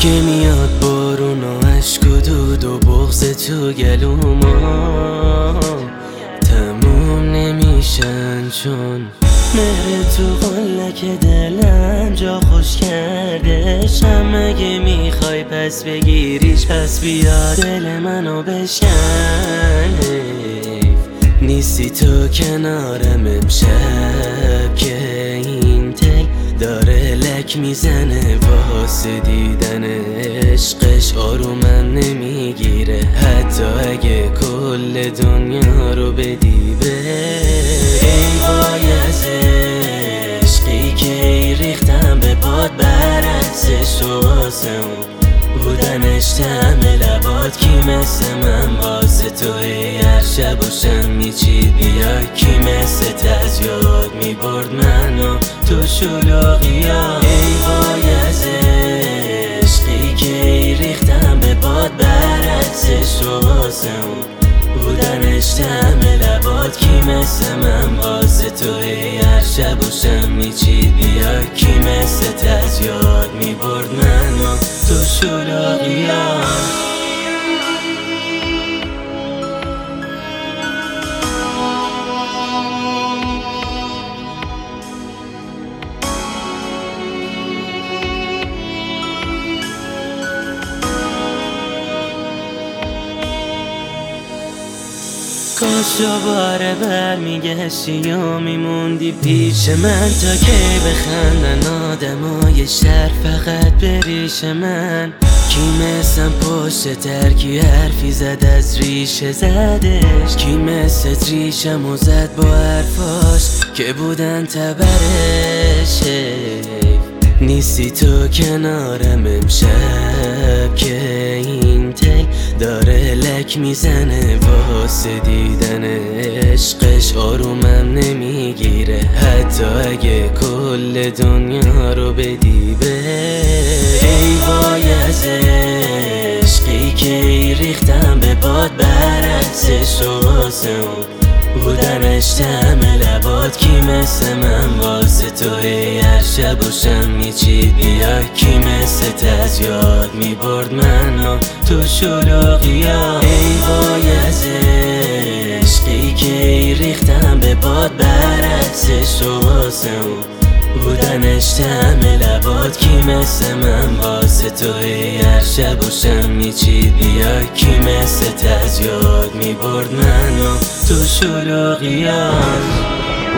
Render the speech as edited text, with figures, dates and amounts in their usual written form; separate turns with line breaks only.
که میاد بارون و عشق و دود و بغض تو گلوما تموم نمیشن، چون مهر تو قلک دلم جا خوش کرده شم. اگه میخوای پس بگیریش پس بیا دل منو بشکن. نیستی تو کنارم امشب که این دل داره لک میزنه واسه دیدن عشقش. آرومم نمیگیره حتی اگه کل دنیا رو بدی ای وای از عشقی که ریختم به باد برعکسش و واسه اون بودنش طعم لبات. کی مثل من واسه تو هر شب و شم میچید بیا. کی مثل از یاد میبرد منو تو شلوغیا. ای وای از عشقی که ریختم به باد برعکسش و واسه اون بودنش طعم لبات. کی مثل من واسه تو هر شب و شم میچید بیا. کی مثل از یاد میبرد منو تو شلوغیا. کاش دوباره برمیگشتی و میموندی پیش من تا کی بخندن آدمای شهر فقط به ریش من. کی مثل پشت ترکی حرفی زد از ریشه زدش. کی مثل ریشم و زد با حرفاش که بودن تبرش. نیستی تو کنارم امشب که این دل داره لک میزنه واسه دیدن عشقش. آرومم نمیگیره حتی اگه کل دنیا رو بدی ای وای از عشقی که ریختم به باد برعکسش و واسه اون بودنش طعم لبات. کی مثل من واسه تو هر شب و شم میچید بیا. کی مثل از یاد میبرد منو تو شلوغیا. ای وای از عشقی که ریختم به باد برعکسش و واسه اون بودنش طعم لبات. کی مثل من واسه تو هر شب و شم میچید بیا. کی مثل از یاد میبرد منو تو شلوغیا.